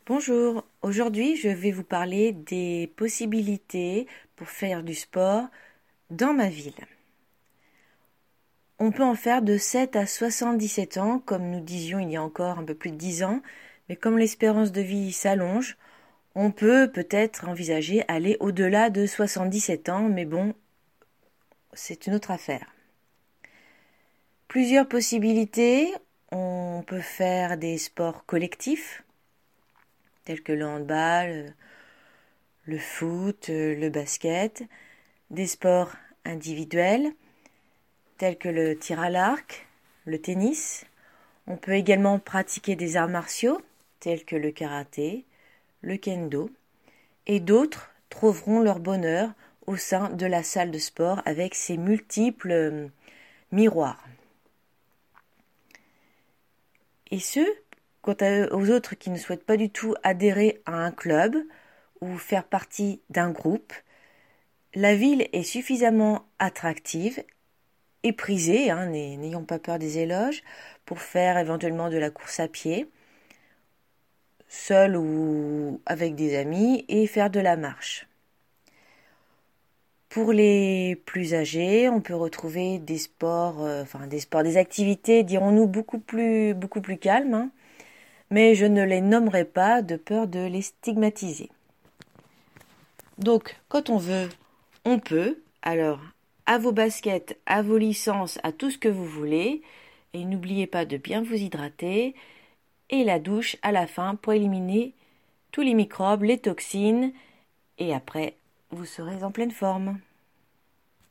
Bonjour, aujourd'hui je vais vous parler des possibilités pour faire du sport dans ma ville. On peut en faire de 7 à 77 ans, comme nous disions il y a encore un peu plus de 10 ans, mais comme l'espérance de vie s'allonge, on peut peut-être envisager aller au-delà de 77 ans, mais bon, c'est une autre affaire. Plusieurs possibilités, on peut faire des sports collectifs, tels que le handball, le foot, le basket, des sports individuels tels que le tir à l'arc, le tennis. On peut également pratiquer des arts martiaux tels que le karaté, le kendo, et d'autres trouveront leur bonheur au sein de la salle de sport avec ses multiples miroirs. Et quant aux autres qui ne souhaitent pas du tout adhérer à un club ou faire partie d'un groupe, la ville est suffisamment attractive et prisée, n'ayons pas peur des éloges, pour faire éventuellement de la course à pied, seul ou avec des amis, et faire de la marche. Pour les plus âgés, on peut retrouver des sports, des activités, dirons-nous, beaucoup plus calmes, mais je ne les nommerai pas de peur de les stigmatiser. Donc, quand on veut, on peut. Alors, à vos baskets, à vos licences, à tout ce que vous voulez. Et n'oubliez pas de bien vous hydrater. Et la douche à la fin pour éliminer tous les microbes, les toxines. Et après, vous serez en pleine forme.